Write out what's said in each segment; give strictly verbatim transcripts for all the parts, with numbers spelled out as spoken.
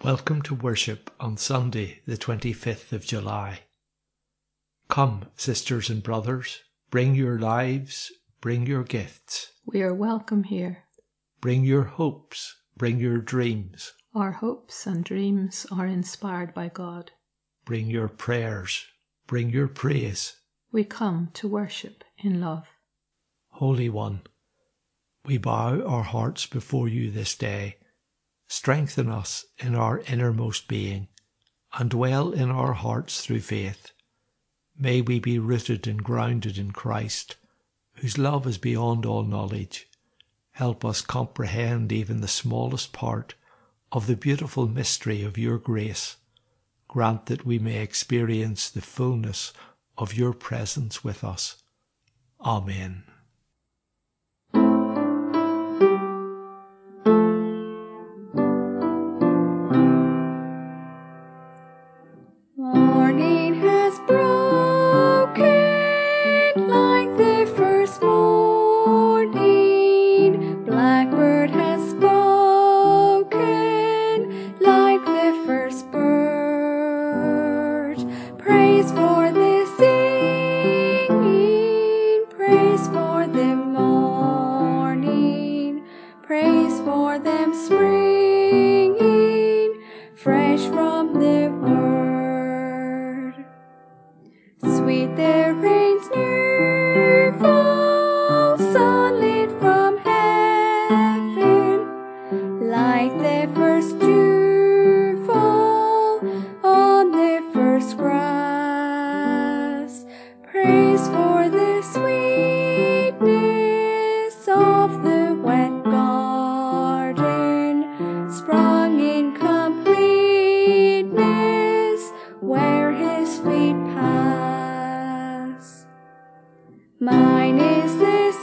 Welcome to worship on Sunday, the twenty-fifth of July. Come, sisters and brothers, bring your lives, bring your gifts. We are welcome here. Bring your hopes, bring your dreams. Our hopes and dreams are inspired by God. Bring your prayers, bring your praise. We come to worship in love. Holy One, we bow our hearts before you this day. Strengthen us in our innermost being, and dwell in our hearts through faith. May we be rooted and grounded in Christ, whose love is beyond all knowledge. Help us comprehend even the smallest part of the beautiful mystery of your grace. Grant that we may experience the fullness of your presence with us. Amen. Morning has broken like the first morning. Blackbird has spoken like the first bird. Praise for the singing, praise for the morning, praise for them springing fresh from the word. Sweet the rain's new fall, sunlit from heaven, like the first dew fall on the first grass. Praise for the sweetness of the wet garden, sprung in completeness where his feet pass. Mine is the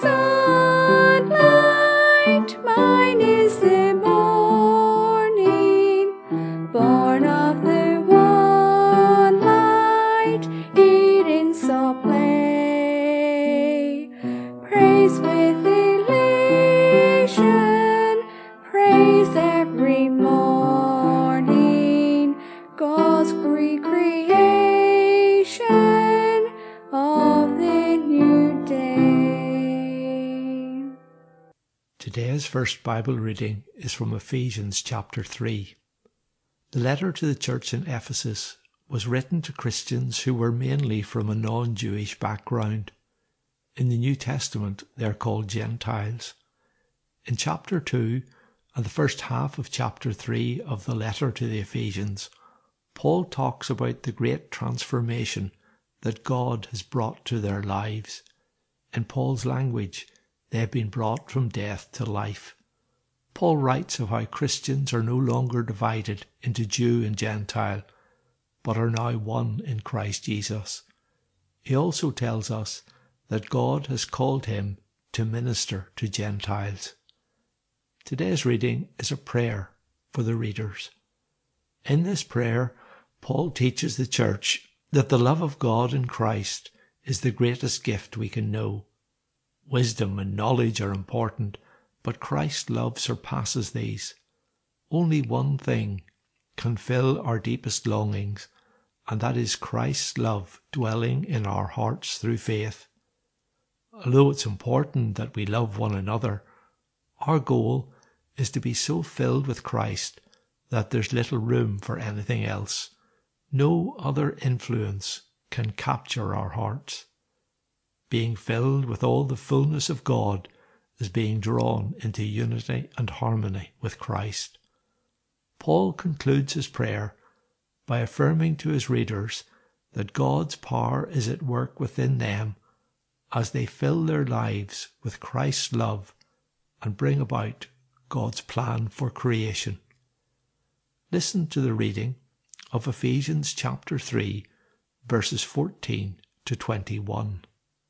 sunlight, mine is the morning, born of the one light, Eden saw play. Praise with elation, praise every morning, God's recreation of the new day. Today's first Bible reading is from Ephesians chapter three. The letter to the church in Ephesus was written to Christians who were mainly from a non-Jewish background. In the New Testament, they are called Gentiles. In chapter two and the first half of chapter three of the letter to the Ephesians, Paul talks about the great transformation that God has brought to their lives. In Paul's language, they have been brought from death to life. Paul writes of how Christians are no longer divided into Jew and Gentile, but are now one in Christ Jesus. He also tells us that God has called him to minister to Gentiles. Today's reading is a prayer for the readers. In this prayer, Paul teaches the church that the love of God in Christ is the greatest gift we can know. Wisdom and knowledge are important, but Christ's love surpasses these. Only one thing can fill our deepest longings, and that is Christ's love dwelling in our hearts through faith. Although it's important that we love one another, our goal is to be so filled with Christ that there's little room for anything else. No other influence can capture our hearts. Being filled with all the fullness of God is being drawn into unity and harmony with Christ. Paul concludes his prayer by affirming to his readers that God's power is at work within them as they fill their lives with Christ's love and bring about God's plan for creation. Listen to the reading of Ephesians chapter three, verses fourteen to twenty-one.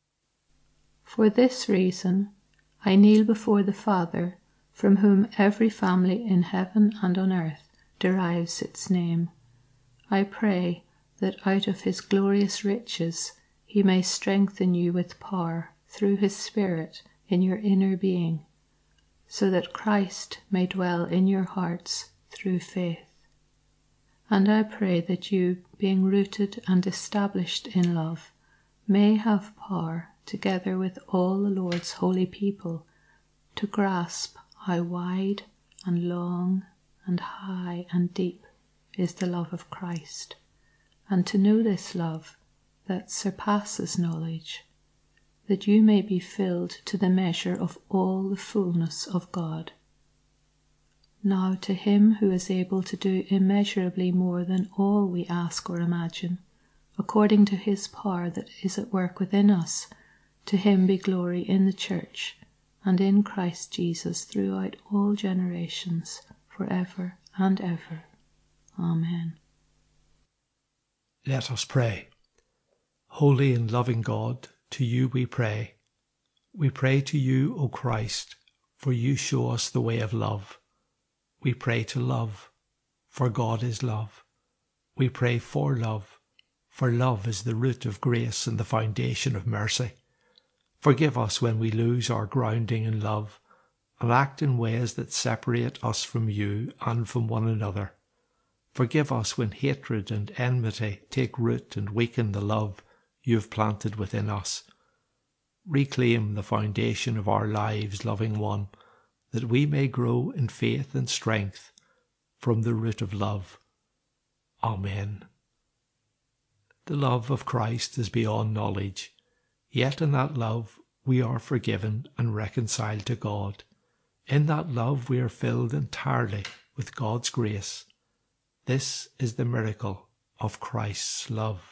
For this reason, I kneel before the Father, from whom every family in heaven and on earth derives its name. I pray that out of his glorious riches he may strengthen you with power through his Spirit in your inner being, so that Christ may dwell in your hearts through faith. And I pray that you, being rooted and established in love, may have power, together with all the Lord's holy people, to grasp how wide and long and high and deep is the love of Christ, and to know this love that surpasses knowledge, that you may be filled to the measure of all the fullness of God. Now to him who is able to do immeasurably more than all we ask or imagine, according to his power that is at work within us, to him be glory in the Church and in Christ Jesus throughout all generations, forever and ever. Amen. Let us pray. Holy and loving God, to you we pray. We pray to you, O Christ, for you show us the way of love. We pray to love, for God is love. We pray for love, for love is the root of grace and the foundation of mercy. Forgive us when we lose our grounding in love and act in ways that separate us from you and from one another. Forgive us when hatred and enmity take root and weaken the love you have planted within us. Reclaim the foundation of our lives, loving one, that we may grow in faith and strength from the root of love. Amen. The love of Christ is beyond knowledge, yet in that love we are forgiven and reconciled to God. In that love we are filled entirely with God's grace. This is the miracle of Christ's love.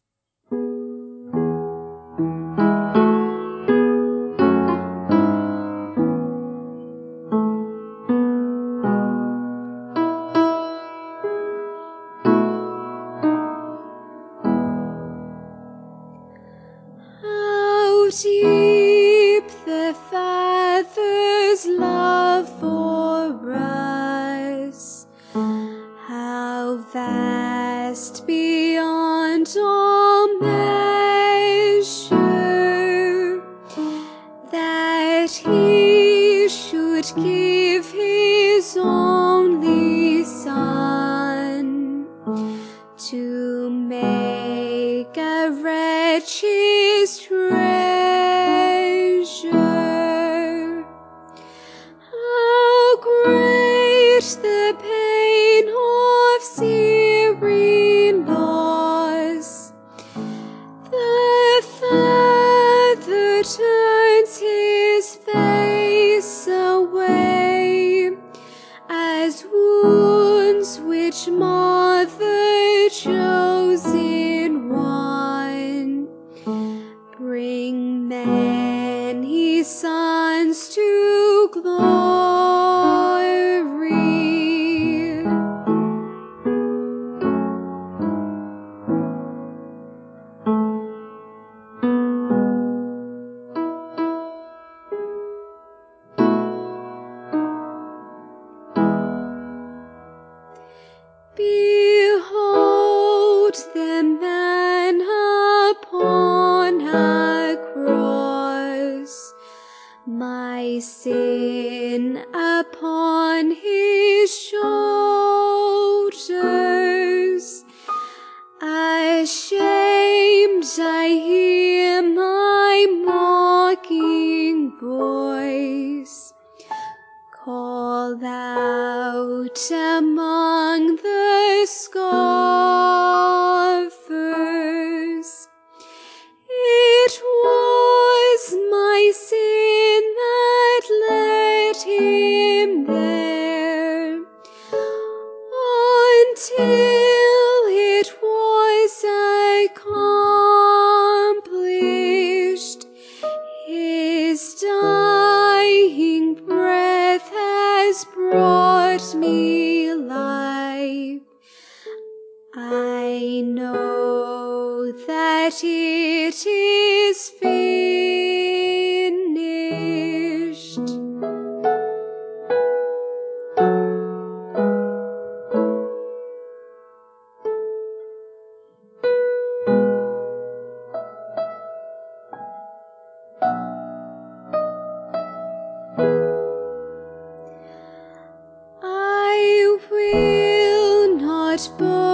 Deep the Father's love for us, how vast beyond all measure, that he should give his only Son to make a wretch his treasure. How great the pain of searing loss! The Father turns his face away, as wounds which mar the chosen one bring many sons to glory. Behold the man upon a cross, my sin upon his shoulders. Ashamed I hear my mocking voice call out among the scoffers. It was my sin that led him there, until it was accomplished. His dying breath has brought me life. I know that it is finished. I will not boast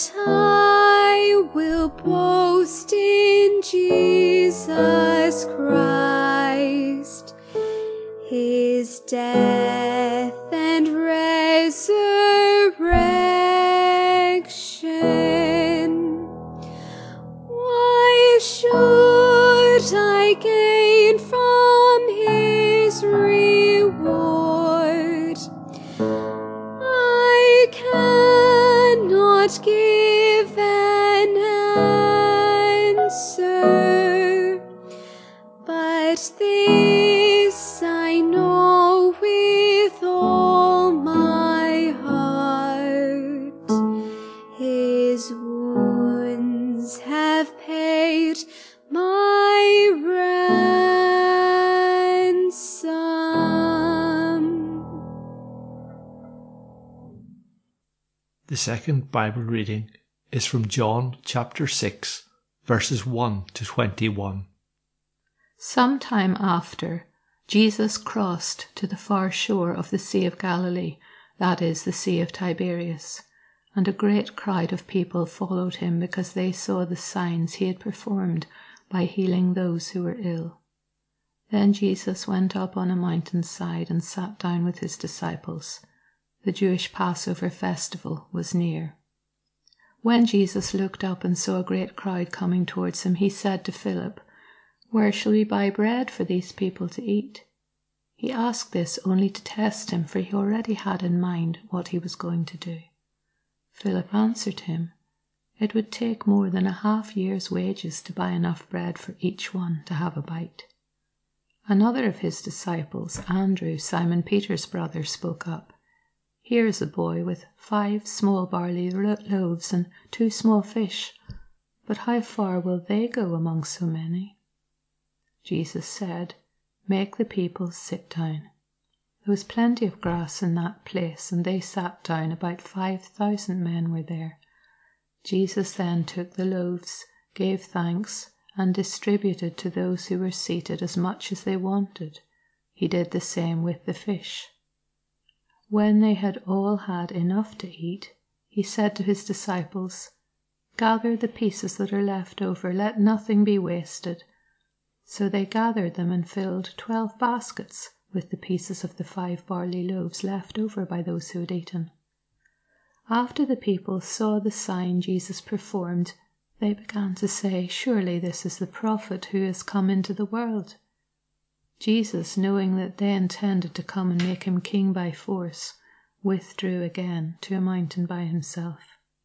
But I will boast in Jesus Christ, his death and resurrection. Why should I gain from his reward? I cannot give an answer, but this I know with all my heart: his wounds have paid my ransom. The second Bible reading is from John chapter six, verses one to twenty-one. Some time after, Jesus crossed to the far shore of the Sea of Galilee, that is, the Sea of Tiberias, and a great crowd of people followed him because they saw the signs he had performed by healing those who were ill. Then Jesus went up on a mountainside and sat down with his disciples. The Jewish Passover festival was near. When Jesus looked up and saw a great crowd coming towards him, he said to Philip, "Where shall we buy bread for these people to eat?" He asked this only to test him, for he already had in mind what he was going to do. Philip answered him, "It would take more than a half year's wages to buy enough bread for each one to have a bite." Another of his disciples, Andrew, Simon Peter's brother, spoke up. "Here is a boy with five small barley loaves and two small fish, but how far will they go among so many?" Jesus said, "Make the people sit down." There was plenty of grass in that place, and they sat down. About five thousand men were there. Jesus then took the loaves, gave thanks, and distributed to those who were seated as much as they wanted. He did the same with the fish. When they had all had enough to eat, he said to his disciples, "Gather the pieces that are left over, let nothing be wasted." So they gathered them and filled twelve baskets with the pieces of the five barley loaves left over by those who had eaten. After the people saw the sign Jesus performed, they began to say, "Surely this is the prophet who has come into the world." Jesus, knowing that they intended to come and make him king by force, withdrew again to a mountain by himself.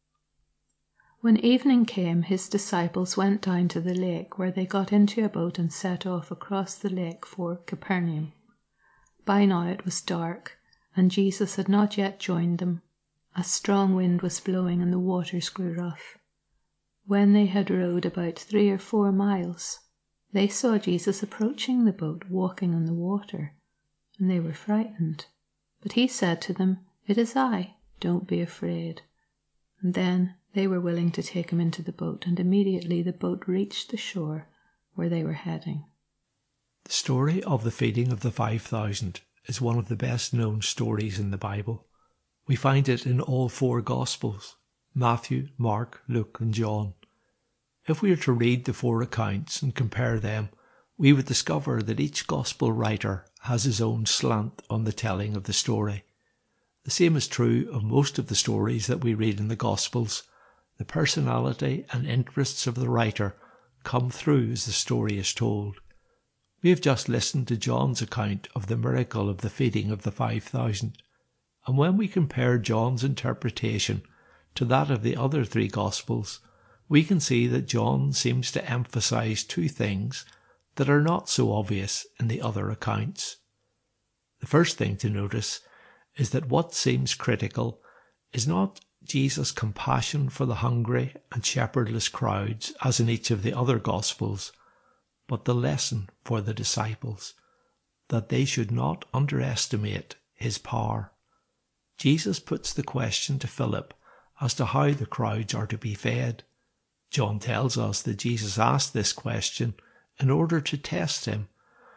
When evening came, his disciples went down to the lake, where they got into a boat and set off across the lake for Capernaum. By now it was dark, and Jesus had not yet joined them. A strong wind was blowing and the waters grew rough. When they had rowed about three or four miles, they saw Jesus approaching the boat, walking on the water, and they were frightened. But he said to them, "It is I, don't be afraid." And then they were willing to take him into the boat, and immediately the boat reached the shore where they were heading. The story of the feeding of the five thousand is one of the best known stories in the Bible. We find it in all four Gospels: Matthew, Mark, Luke and John. If we were to read the four accounts and compare them, we would discover that each Gospel writer has his own slant on the telling of the story. The same is true of most of the stories that we read in the Gospels. The personality and interests of the writer come through as the story is told. We have just listened to John's account of the miracle of the feeding of the five thousand, and when we compare John's interpretation to that of the other three Gospels, we can see that John seems to emphasize two things that are not so obvious in the other accounts. The first thing to notice is that what seems critical is not Jesus' compassion for the hungry and shepherdless crowds as in each of the other Gospels, but the lesson for the disciples, that they should not underestimate his power. Jesus puts the question to Philip as to how the crowds are to be fed. John tells us that Jesus asked this question in order to test him,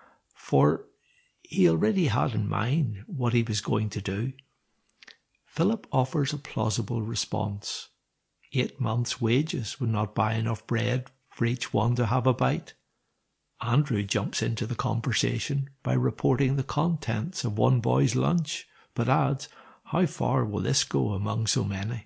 for he already had in mind what he was going to do. Philip offers a plausible response. eight months' wages would not buy enough bread for each one to have a bite. Andrew jumps into the conversation by reporting the contents of one boy's lunch, but adds, "How far will this go among so many?"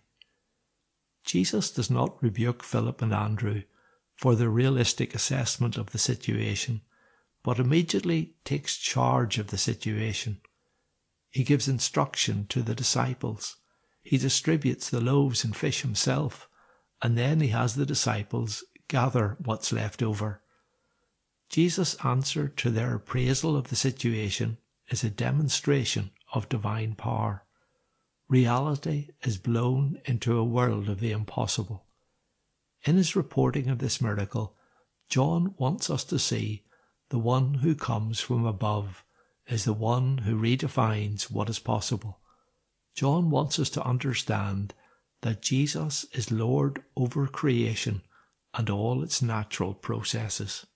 Jesus does not rebuke Philip and Andrew for their realistic assessment of the situation, but immediately takes charge of the situation. He gives instruction to the disciples. He distributes the loaves and fish himself, and then he has the disciples gather what's left over. Jesus' answer to their appraisal of the situation is a demonstration of divine power. Reality is blown into a world of the impossible. In his reporting of this miracle, John wants us to see the one who comes from above is the one who redefines what is possible. John wants us to understand that Jesus is Lord over creation and all its natural processes.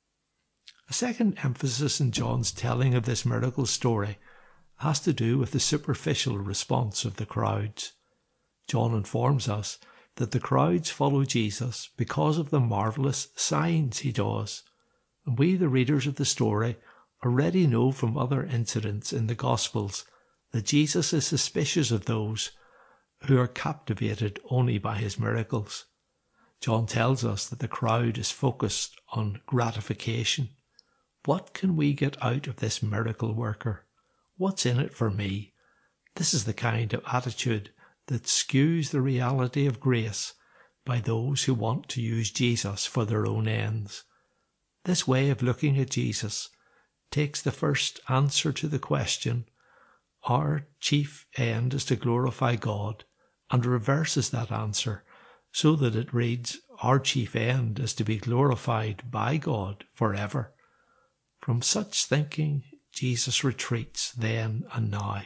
A second emphasis in John's telling of this miracle story has to do with the superficial response of the crowds. John informs us that the crowds follow Jesus because of the marvellous signs he does, and we, the readers of the story, already know from other incidents in the Gospels that Jesus is suspicious of those who are captivated only by his miracles. John tells us that the crowd is focused on gratification. What can we get out of this miracle worker? What's in it for me? This is the kind of attitude that skews the reality of grace by those who want to use Jesus for their own ends. This way of looking at Jesus takes the first answer to the question, our chief end is to glorify God, and reverses that answer so that it reads, our chief end is to be glorified by God forever. From such thinking, Jesus retreats then and now.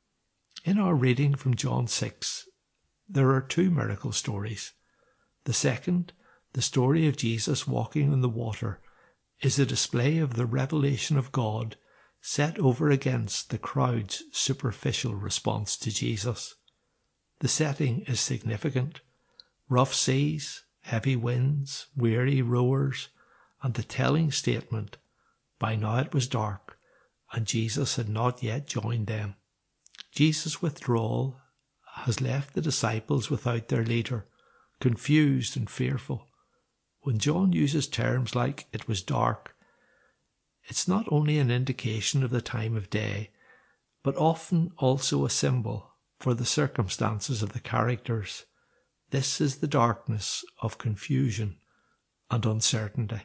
In our reading from John six, there are two miracle stories. The second, the story of Jesus walking on the water, is a display of the revelation of God set over against the crowd's superficial response to Jesus. The setting is significant. Rough seas, heavy winds, weary rowers, and the telling statement, by now it was dark, and Jesus had not yet joined them. Jesus' withdrawal has left the disciples without their leader, confused and fearful. When John uses terms like it was dark, it's not only an indication of the time of day, but often also a symbol for the circumstances of the characters. This is the darkness of confusion and uncertainty.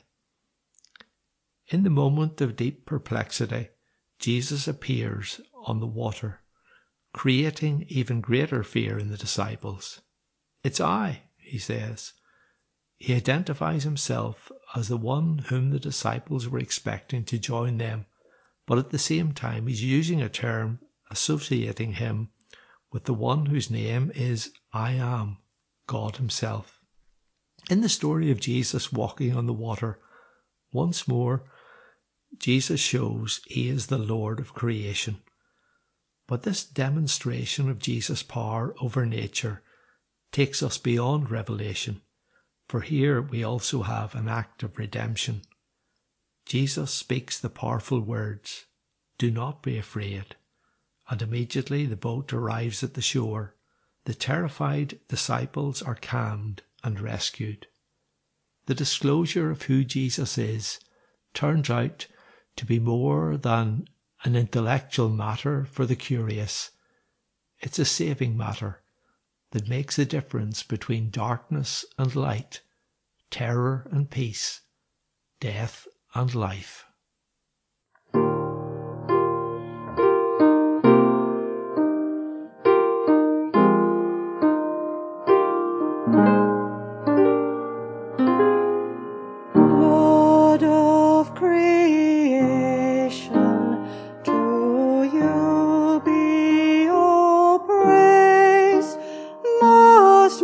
In the moment of deep perplexity, Jesus appears on the water, creating even greater fear in the disciples. It's I, he says. He identifies himself as the one whom the disciples were expecting to join them, but at the same time he's using a term associating him with the one whose name is I Am, God himself. In the story of Jesus walking on the water, once more, Jesus shows he is the Lord of creation. But this demonstration of Jesus' power over nature takes us beyond revelation, for here we also have an act of redemption. Jesus speaks the powerful words, "Do not be afraid," and immediately the boat arrives at the shore. The terrified disciples are calmed and rescued. The disclosure of who Jesus is turns out to be more than an intellectual matter for the curious. It's a saving matter that makes a difference between darkness and light, terror and peace, death and life. Lord of creation, to you be all praise. Most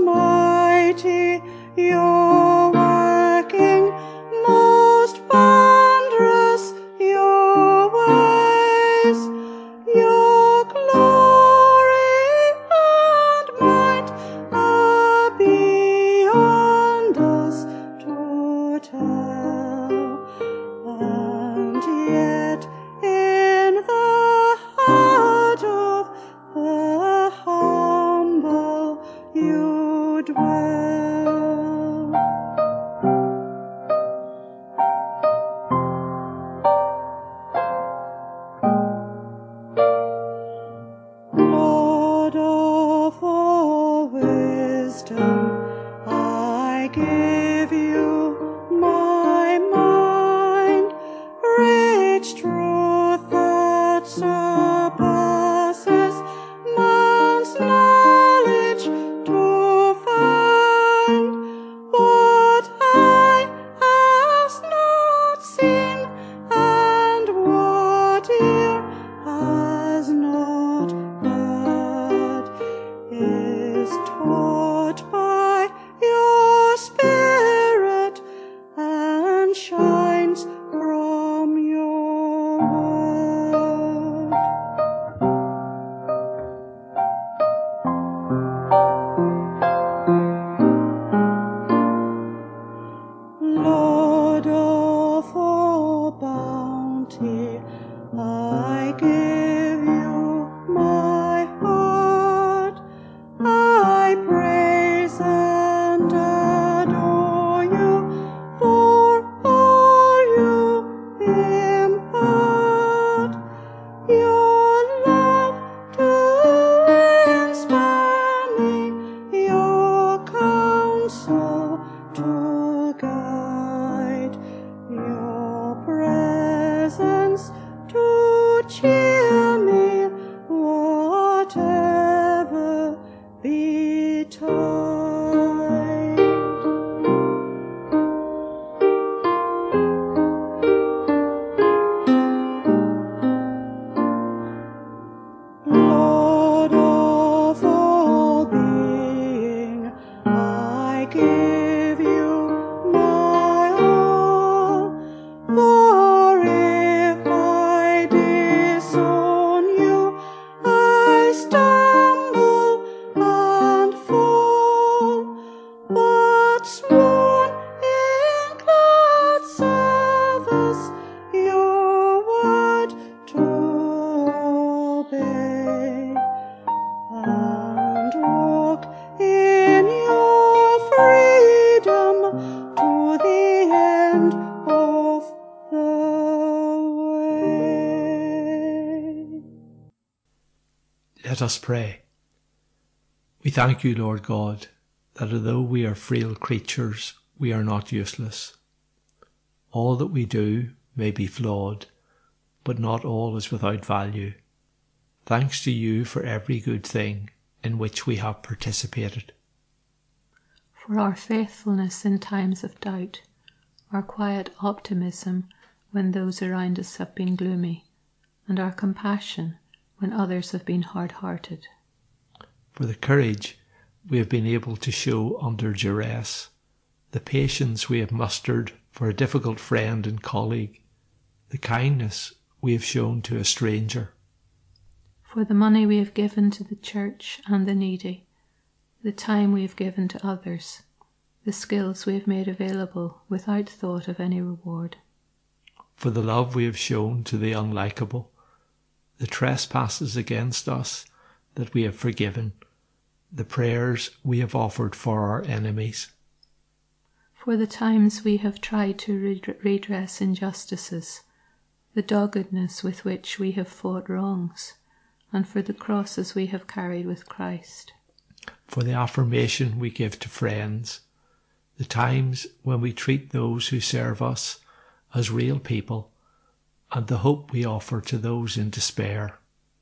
mighty, your working, most wondrous. in your freedom to the end of the way. Let us pray. We thank you, Lord God, that although we are frail creatures, we are not useless. All that we do may be flawed, but not all is without value. Thanks to you for every good thing in which we have participated. For our faithfulness in times of doubt, our quiet optimism when those around us have been gloomy, and our compassion when others have been hard-hearted. For the courage we have been able to show under duress, the patience we have mustered for a difficult friend and colleague, the kindness we have shown to a stranger. For the money we have given to the church and the needy, the time we have given to others, the skills we have made available without thought of any reward. For the love we have shown to the unlikable, the trespasses against us that we have forgiven, the prayers we have offered for our enemies. For the times we have tried to redress injustices, the doggedness with which we have fought wrongs, and for the crosses we have carried with Christ. For the affirmation we give to friends, the times when we treat those who serve us as real people, and the hope we offer to those in despair.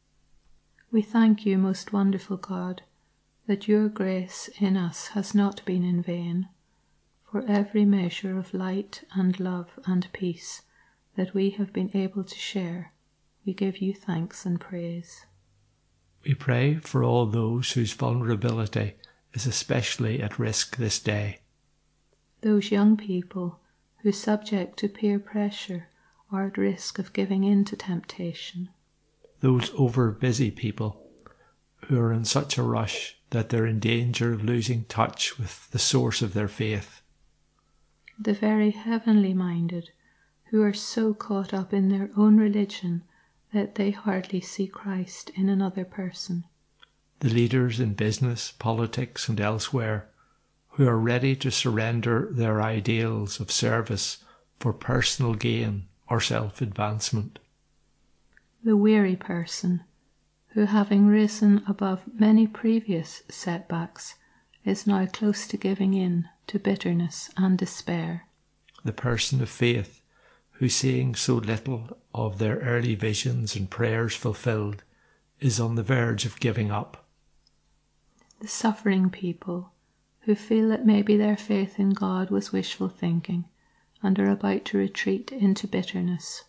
We thank you, most wonderful God, that your grace in us has not been in vain. For every measure of light and love and peace that we have been able to share, we give you thanks and praise. We pray for all those whose vulnerability is especially at risk this day. Those young people who, subject to peer pressure, are at risk of giving in to temptation. Those over-busy people who are in such a rush that they're in danger of losing touch with the source of their faith. The very heavenly minded who are so caught up in their own religion that they hardly see Christ in another person. The leaders in business, politics and elsewhere who are ready to surrender their ideals of service for personal gain or self-advancement. The weary person who, having risen above many previous setbacks, is now close to giving in to bitterness and despair. The person of faith who, seeing so little of their early visions and prayers fulfilled, is on the verge of giving up. The suffering people who feel that maybe their faith in God was wishful thinking and are about to retreat into bitterness.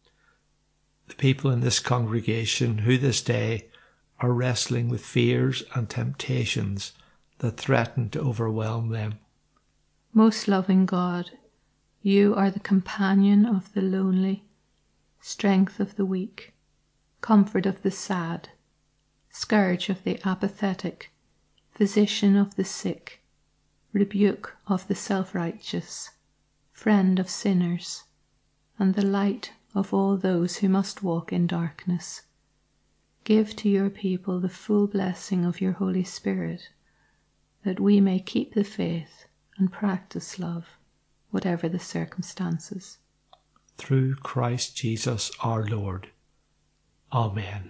The people in this congregation who this day are wrestling with fears and temptations that threaten to overwhelm them. Most loving God, you are the companion of the lonely, strength of the weak, comfort of the sad, scourge of the apathetic, physician of the sick, rebuke of the self-righteous, friend of sinners, and the light of all those who must walk in darkness. Give to your people the full blessing of your Holy Spirit, that we may keep the faith and practice love, whatever the circumstances. Through Christ Jesus our Lord. Amen.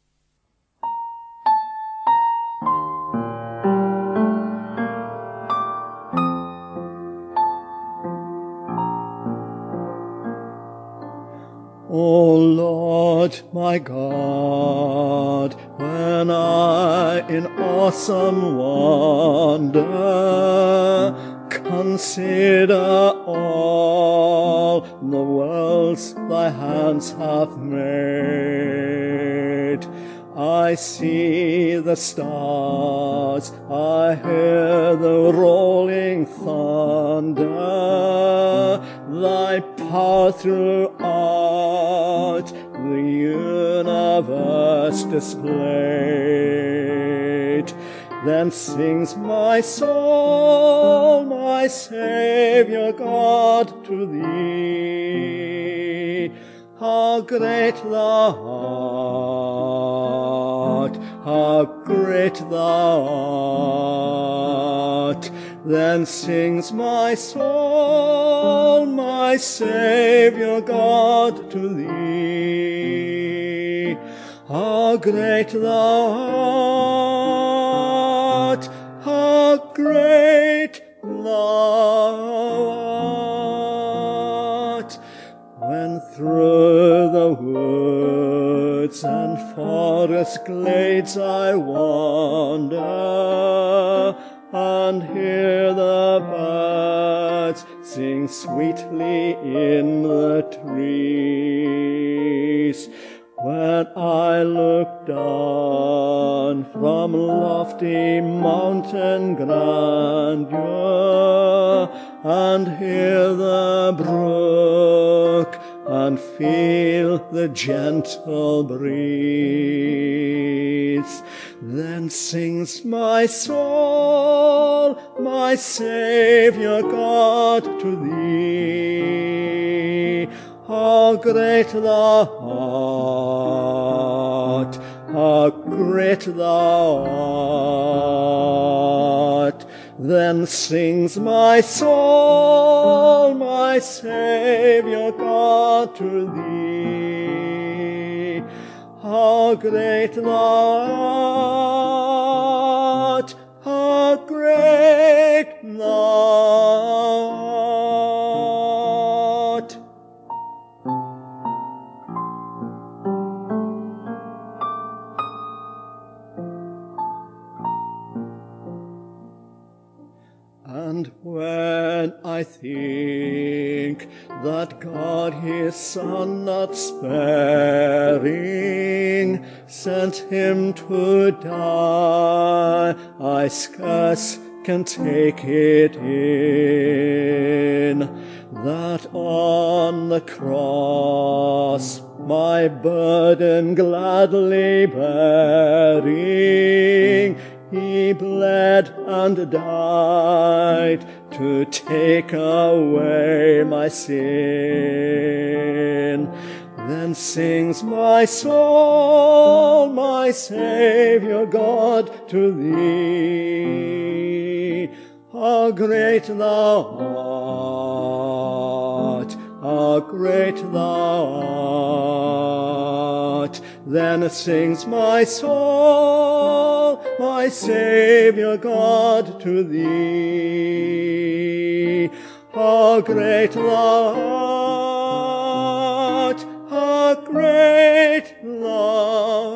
O Lord my God, when I in awesome wonder consider all the worlds thy hands have made, I see the stars, I hear the rolling thunder, thy power throughout the universe displayed. Then sings my soul, my Saviour God, to thee. How great thou art, how great thou Then sings my soul, my Saviour God, to thee. How great thou art, how great thou art. When through the woods and forest glades I wander, and hear the birds sing sweetly in the trees. When I look down from lofty mountain grandeur, and hear the brook, and feel the gentle breeze, then sings my soul, my Saviour God, to thee. How great thou art, how great thou art. Then sings my soul, my Saviour God, to thee. How great thou art, how great thou art. And when I think that God his Son not sparing sent him to die, I scarce can take it in, that on the cross my burden gladly bearing, he bled and died to take away my sin. Then sings my soul, my Saviour God, to thee. How great thou art, how great thou art. Then sings my soul, my Saviour God, to thee. How great thou art, how great thou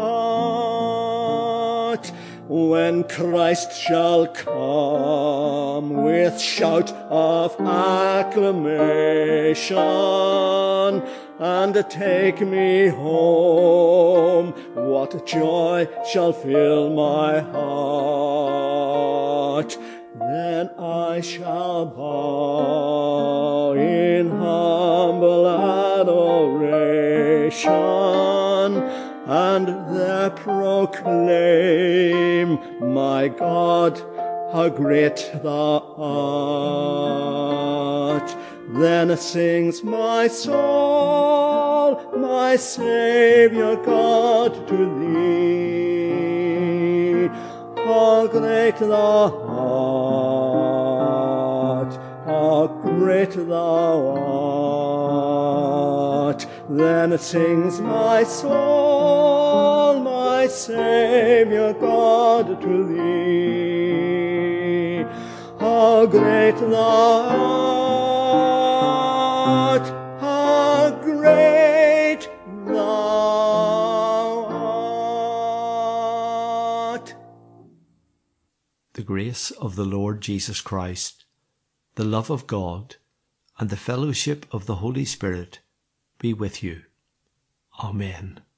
art. When Christ shall come with shout of acclamation and take me home, what joy shall fill my heart. Then I shall bow in humble adoration, and there proclaim, my God, how great thou art. Then sings my soul, my Saviour God, to thee. How great thou art, how great thou art. Then sings my soul, my Saviour God, to thee. How great thou art, how great thou art. The grace of the Lord Jesus Christ, the love of God, and the fellowship of the Holy Spirit be with you. Amen.